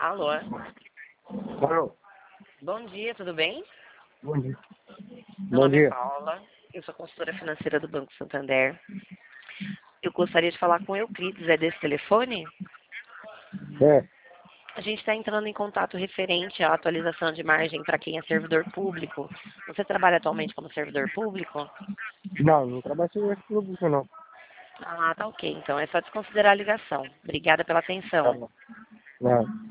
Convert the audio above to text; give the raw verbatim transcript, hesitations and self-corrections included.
Alô? Alô? Bom dia, tudo bem? Bom dia. Meu Bom nome é dia. Paula, eu sou consultora financeira do Banco Santander. Eu gostaria de falar com o Euclides, é desse telefone? É, A gente está entrando em contato referente à atualização de margem para quem é servidor público. Você trabalha atualmente como servidor público? não, não trabalho com público, não. Ah, tá ok. Então é só desconsiderar a ligação. Obrigada pela Tá atenção. bom. Não.